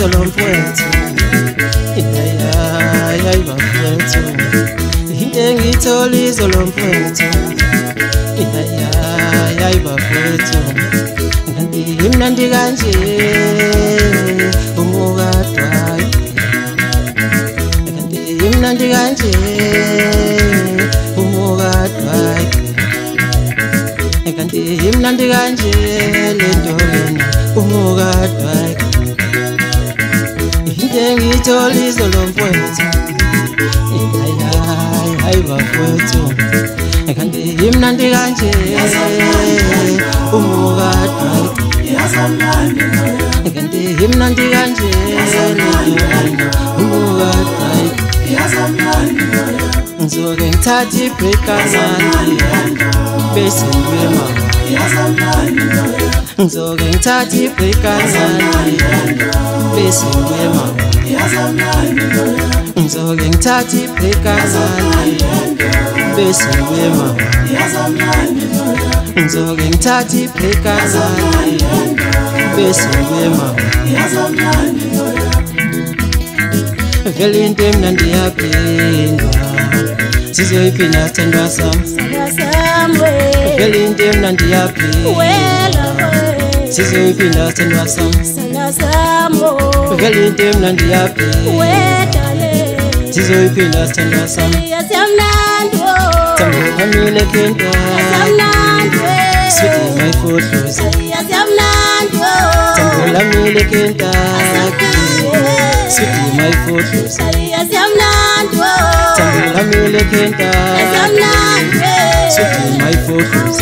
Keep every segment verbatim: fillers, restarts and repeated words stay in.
izolo mfowethu hayi bafowethu into engithola izolo mfowethu hayi bafowethu kanti imnandi kanje umukadwa kanti imnandi kanje umukadwa kanti imnandi kanje lento lena umukadwa into engithola izolo mfowethu hayi bafowethu kanti imnandi kanje umukadwa kanti imnandi kanje umukadwa ngizoke ngithathe ibreak kancane bese ngiyema ngizoke ngithathe ibreak kancane bese ngiyema ngizoke ngithathe ibreak kancane bese ngiyema ngizoke ngithathe ibreak kancane bese ngiyema vele into emnandi yaphindwa sizoyiphinda sithandwa sami vele into emnandi yaphindwa sizoyiphinda sithandwa sami vele into emnandi yaphindwa sizoyiphinda sithandwa sami Tamile kenta Sweetie my photos Tamila mile kenta Sweetie my photos Tamila mile kenta Sweetie my photos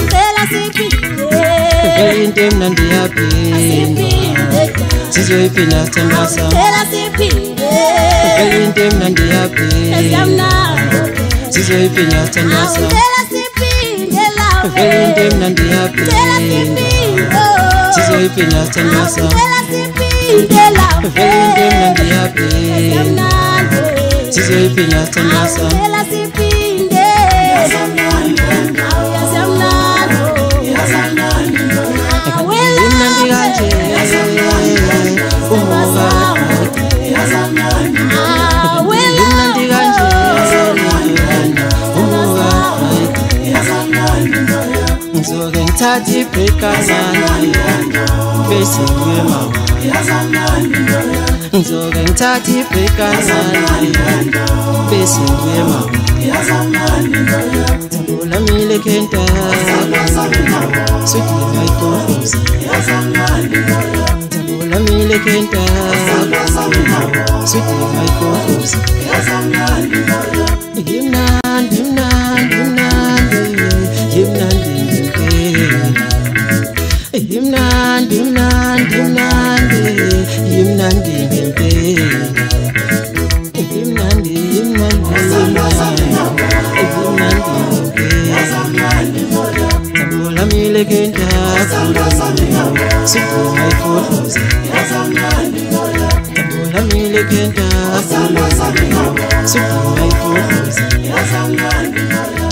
Vele into emnandi yaphindwa sizoyiphinda sithandwa sami Vele into emnandi yaphindwa sizoyiphinda sithandwa sami vele into emnandi yaphindwa sizoyiphinda sithandwa sami vele into emnandi yaphindwa sizoyiphinda sithandwa sami imnandi kanje ngizoke ngithathe ibreak kancane bese ngiyema ngizoke ngithathe ibreak kancane bese ngiyema Tambula mile kenta Sweetie my photos Tambula mile kenta Sweetie my photos Himnandi, himnandi, himnandi Himnandi Himnandi, himnandi, himnandi Himnandi Himnandi, himnandi Tambula mile kenta Sweetie my photos Tambula mile kenta Sweetie my photos